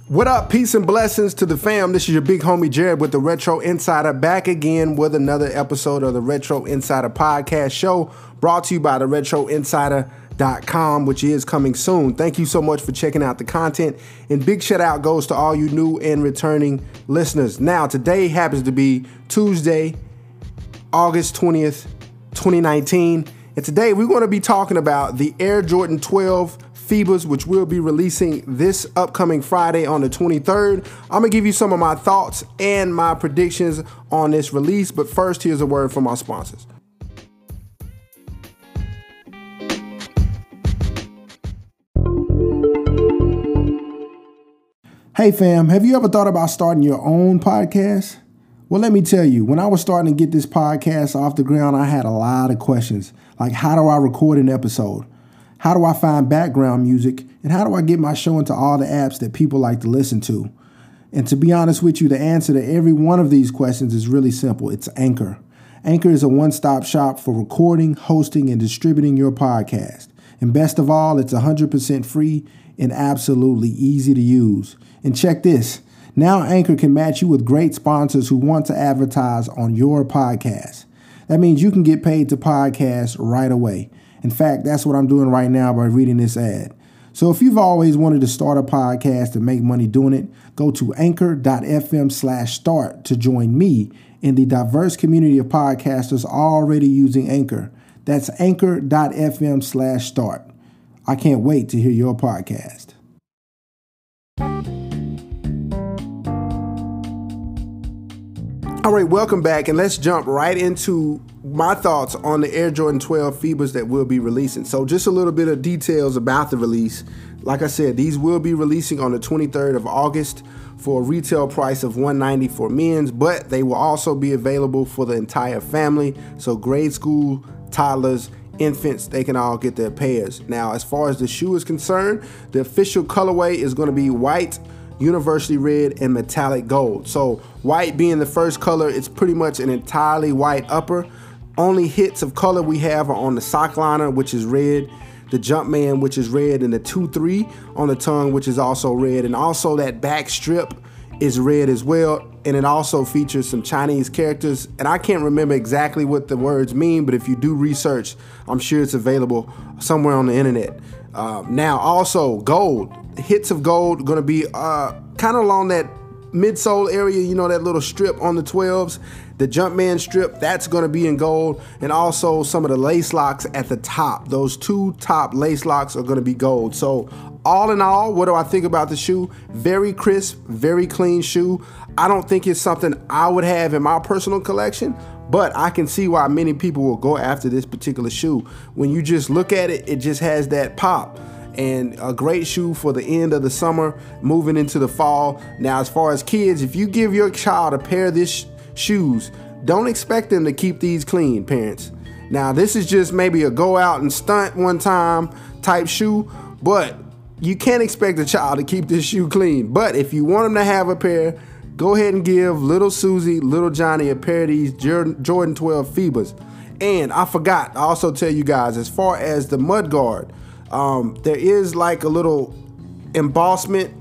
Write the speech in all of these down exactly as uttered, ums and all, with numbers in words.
What up? Peace and blessings to the fam. This is your big homie Jared with the Retro Insider, back again with another episode of the Retro Insider podcast show, brought to you by the retro insider dot com, which is coming soon. Thank you so much for checking out the content, and big shout out goes to all you new and returning listeners. Now, today happens to be Tuesday, August twentieth, twenty nineteen, and today we're going to be talking about the Air Jordan twelve Fibas, which we'll be releasing this upcoming Friday on the twenty-third. I'm going to give you some of my thoughts and my predictions on this release, but first, here's a word from our sponsors. Hey fam, have you ever thought about starting your own podcast? Well, let me tell you, when I was starting to get this podcast off the ground, I had a lot of questions, like how do I record an episode? How do I find background music? And how do I get my show into all the apps that people like to listen to? And to be honest with you, the answer to every one of these questions is really simple. It's Anchor. Anchor is a one-stop shop for recording, hosting, and distributing your podcast. And best of all, it's one hundred percent free and absolutely easy to use. And check this. Now Anchor can match you with great sponsors who want to advertise on your podcast. That means you can get paid to podcast right away. In fact, that's what I'm doing right now by reading this ad. So if you've always wanted to start a podcast and make money doing it, go to anchor.fm slash start to join me in the diverse community of podcasters already using Anchor. That's anchor.fm slash start. I can't wait to hear your podcast. All right, welcome back, and let's jump right into my thoughts on the Air Jordan twelve Fibas that we'll be releasing. So just a little bit of details about the release. Like I said, these will be releasing on the twenty-third of August for a retail price of one hundred ninety dollars for men's, but they will also be available for the entire family. So grade school, toddlers, infants, they can all get their pairs. Now, as far as the shoe is concerned, the official colorway is going to be white, University red, and metallic gold. So white being the first color, it's pretty much an entirely white upper. Only hits of color we have are on the sock liner, which is red, the Jumpman, which is red, and the two three on the tongue, which is also red. And also that back strip is red as well. And it also features some Chinese characters. And I can't remember exactly what the words mean, but if you do research, I'm sure it's available somewhere on the internet. Uh, now, also gold. Hits of gold going to be uh, kind of along that midsole area, you know, that little strip on the twelves. The Jumpman strip, that's going to be in gold. And also some of the lace locks at the top. Those two top lace locks are going to be gold. So all in all, what do I think about the shoe? Very crisp, very clean shoe. I don't think it's something I would have in my personal collection, but I can see why many people will go after this particular shoe. When you just look at it, it just has that pop. And a great shoe for the end of the summer, moving into the fall. Now, as far as kids, if you give your child a pair of these sh- shoes, don't expect them to keep these clean, parents. Now, this is just maybe a go out and stunt one time type shoe, but you can't expect a child to keep this shoe clean. But if you want them to have a pair, go ahead and give little Susie, little Johnny a pair of these Jordan twelve Fibas. And I forgot to also tell you guys, as far as the mud guard, Um, there is like a little embossment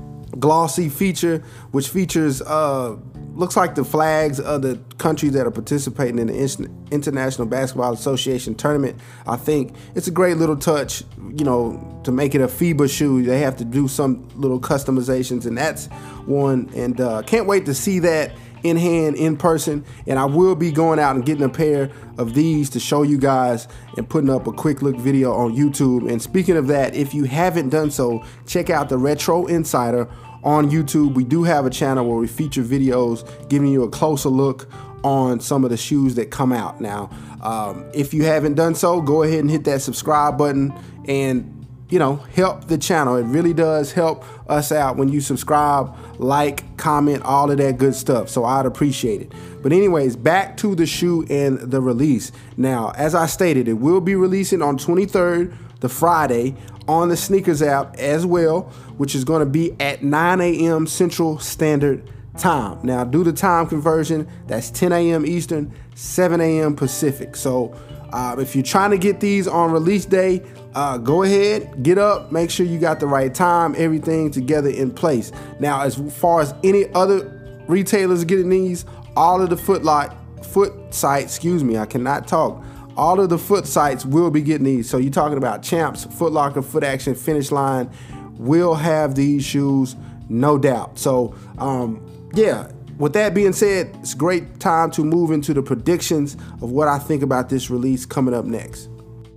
glossy feature, which features, uh, looks like the flags of the countries that are participating in the International Basketball Association tournament. I think it's a great little touch, you know, to make it a FIBA shoe. They have to do some little customizations, and that's one. And uh, can't wait to see that in hand, in person. And I will be going out and getting a pair of these to show you guys and putting up a quick look video on YouTube. And speaking of that, if you haven't done so, check out the Retro Insider on YouTube. We do have a channel where we feature videos giving you a closer look on some of the shoes that come out. Now, um, if you haven't done so, go ahead and hit that subscribe button and, you know, help the channel. It really does help us out when you subscribe, like, comment, all of that good stuff. So I'd appreciate it. But anyways, back to the shoe and the release. Now, as I stated, it will be releasing on twenty-third, the Friday, on the SNKRS app as well, which is going to be at nine a.m. Central Standard Time. Now, do the time conversion. That's ten a.m. Eastern, seven a.m. Pacific. So uh, if you're trying to get these on release day, uh, go ahead, get up, make sure you got the right time, everything together in place. Now, as far as any other retailers getting these, all of the Foot Lock, foot sites, excuse me, I cannot talk. All of the foot sites will be getting these. So you're talking about Champs, Foot Locker, Foot Action, Finish Line will have these shoes, no doubt. So, um, yeah. With that being said, it's a great time to move into the predictions of what I think about this release coming up next.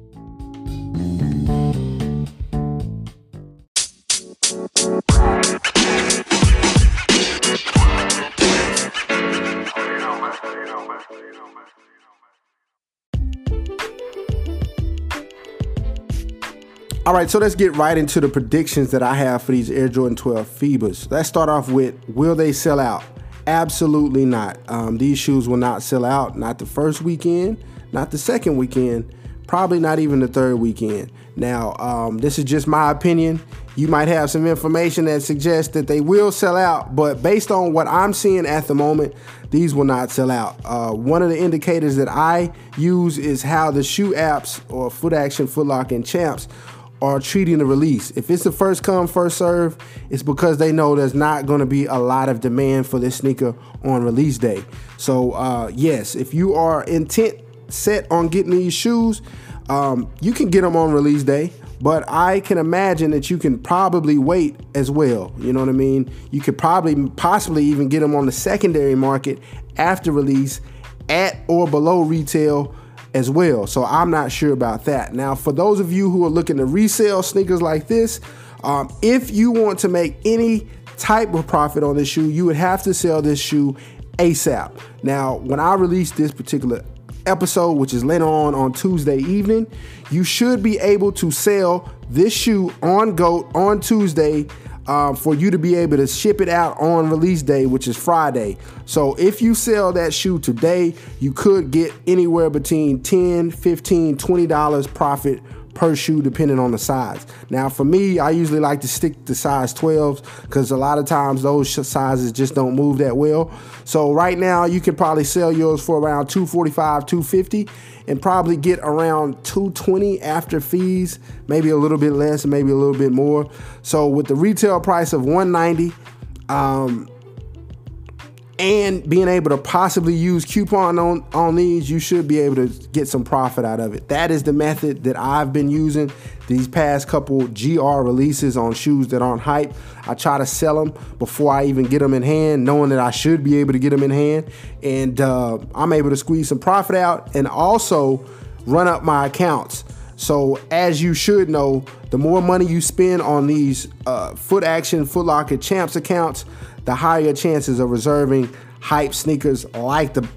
All right, so let's get right into the predictions that I have for these Air Jordan twelve Fibas. Let's start off with, will they sell out? Absolutely not. Um, these shoes will not sell out, not the first weekend, not the second weekend, probably not even the third weekend. Now, um, this is just my opinion. You might have some information that suggests that they will sell out, but based on what I'm seeing at the moment, these will not sell out. Uh, one of the indicators that I use is how the shoe apps or Foot Action, Foot Lock, and Champs are treating the release. If it's the first come, first serve, it's because they know there's not going to be a lot of demand for this sneaker on release day. So uh, yes, if you are intent set on getting these shoes, um, you can get them on release day, but I can imagine that you can probably wait as well. You know what I mean? You could probably possibly even get them on the secondary market after release at or below retail as well. So I'm not sure about that. Now, for those of you who are looking to resell sneakers like this, um, if you want to make any type of profit on this shoe, you would have to sell this shoe ASAP. Now, when I release this particular episode, which is later on on Tuesday evening, you should be able to sell this shoe on GOAT on Tuesday Um, for you to be able to ship it out on release day, which is Friday. So if you sell that shoe today, you could get anywhere between ten, fifteen, twenty dollars profit per shoe, depending on the size. Now, for me, I usually like to stick to size twelves because a lot of times those sizes just don't move that well. So right now, you can probably sell yours for around two forty-five, two fifty, and probably get around two twenty after fees, maybe a little bit less, maybe a little bit more. So with the retail price of one ninety, um, and being able to possibly use coupon on, on these, you should be able to get some profit out of it. That is the method that I've been using these past couple G R releases on shoes that aren't hype. I try to sell them before I even get them in hand, knowing that I should be able to get them in hand. And uh, I'm able to squeeze some profit out and also run up my accounts. So as you should know, the more money you spend on these uh, Foot Action, Foot Locker, Champs accounts, the higher chances of reserving hype sneakers like the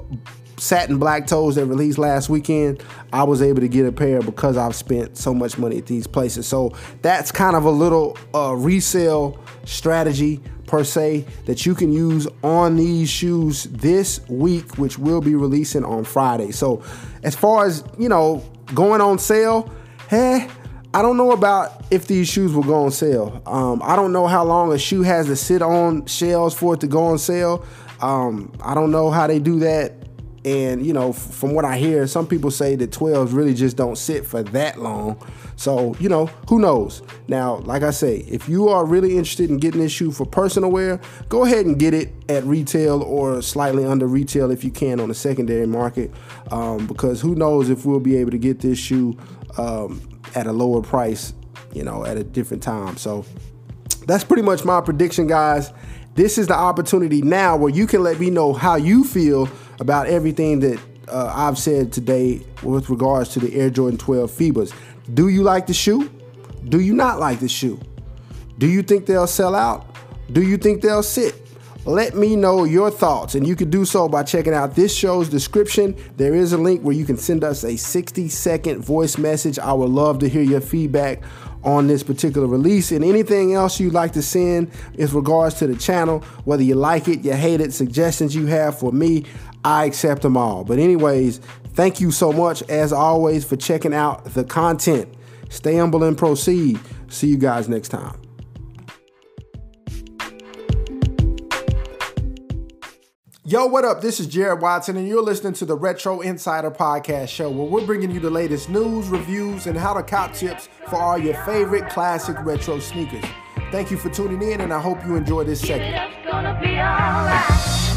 satin black toes that released last weekend. I was able to get a pair because I've spent so much money at these places. So that's kind of a little uh, resale strategy per se that you can use on these shoes this week, which will be releasing on Friday. So as far as, you know, going on sale, hey, I don't know about if these shoes will go on sale. Um, I don't know how long a shoe has to sit on shelves for it to go on sale. Um, I don't know how they do that. And, you know, f- from what I hear, some people say that twelves really just don't sit for that long. So, you know, who knows? Now, like I say, if you are really interested in getting this shoe for personal wear, go ahead and get it at retail or slightly under retail if you can on the secondary market. Um, because who knows if we'll be able to get this shoe um, at a lower price, you know, at a different time. So that's pretty much my prediction, guys. This is the opportunity now where you can let me know how you feel about everything that uh, I've said today with regards to the Air Jordan twelve Fibas. Do you like the shoe? Do you not like the shoe? Do you think they'll sell out? Do you think they'll sit? Let me know your thoughts, and you can do so by checking out this show's description. There is a link where you can send us a sixty second voice message. I would love to hear your feedback on this particular release and anything else you'd like to send with regards to the channel, whether you like it, you hate it, suggestions you have for me, I accept them all. But anyways, thank you so much as always for checking out the content. Stay humble and proceed. See you guys next time. Yo, what up? This is Jared Watson, and you're listening to the Retro Insider Podcast Show, where we're bringing you the latest news, reviews, and how to cop tips for all your favorite classic retro sneakers. Thank you for tuning in, and I hope you enjoy this segment.